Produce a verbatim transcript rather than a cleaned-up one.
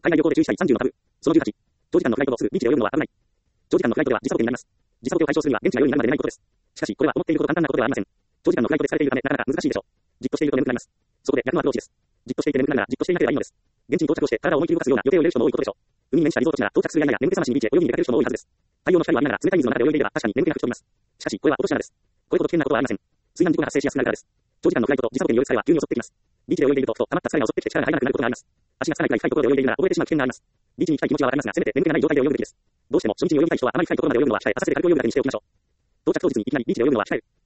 海外旅行で注意したいさんじゅうのタブ。そのじゅうはち。長時間のフライトをするビーチで泳ぐのは危ない。長時間のフライトでは時差ボケになります。時差ボケを解消するには現地が良い日なら出ないことです。しかし、これは思っているほど簡単なことではありません。長時間のフライトで疲れているため、なかなか難しいでしょう。じっとしていると眠くなります。そこで逆のアプローチです。じっとしていて眠くなるならじっとしていなければいいのです。現地に到着をして体を思い切り動かすような予定を入れる人も多いことでしょう。海に面したリゾート地なら到着するや否や眠気覚ましにビーチへ泳ぎに出かける人も多いはずです。太陽の光を浴びながら冷たい水の中で泳いでいれば確かに眠気が吹き飛びます。しかし、これは落とし穴です。これほど危険なことはありません。水難事故が発生しやすくなるからです。長時間のフライトと時差ボケによる疲れは急に襲ってきます。ビーチで泳いでいると、ふと溜まった疲れが襲ってきて力が入らなくなることがあります。足がつかないくらい深いところで泳いでいるなら溺れてしまう危険があります。ビーチに行きたい気持ちはわかりますが、せめて眠気がない状態で泳ぐべきです。どうしても初日に泳ぎたい人はあまり深いところまで泳ぐのは控え、浅瀬で軽く泳ぐだけにしておきましょう。到着当日にいきなりビーチで泳ぐのは控える。